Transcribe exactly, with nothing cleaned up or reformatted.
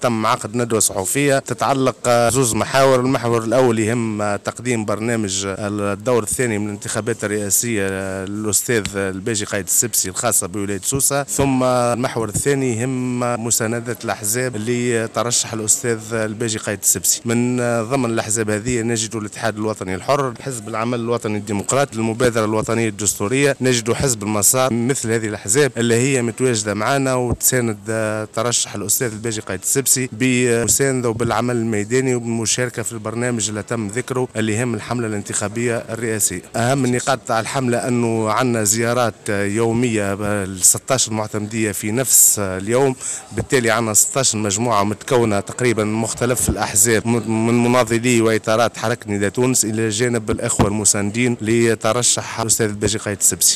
تم عقد ندوة صحفية تتعلق زوز محاور. المحور الأول يهم تقديم برنامج الدور الثاني من الانتخابات الرئاسية للأستاذ الباجي قايد السبسي الخاصة بولاية سوسة، ثم المحور الثاني يهم مساندة الأحزاب اللي ترشح الأستاذ الباجي قايد السبسي. من ضمن الأحزاب هذه نجد الاتحاد الوطني الحر، حزب العمل الوطني الديمقراطي، المبادرة الوطنية الدستورية، نجد حزب المسار. مثل هذه الأحزاب اللي هي متواجدة معنا وتساند ترشح الأستاذ الباجي قايد السبسي بمساندة وبالعمل الميداني وبالمشاركة في البرنامج اللي تم ذكره اللي يهم الحملة الانتخابية الرئاسية. أهم النقاط تاع الحملة أنه عندنا زيارات يومية ال ستة عشر معتمدية في نفس اليوم، بالتالي عندنا ستة عشر مجموعة متكونة تقريبا من مختلف الأحزاب من مناضلي وإطارات حركة نداء تونس إلى جانب الأخوة المساندين لترشح الأستاذ الباجي قايد السبسي.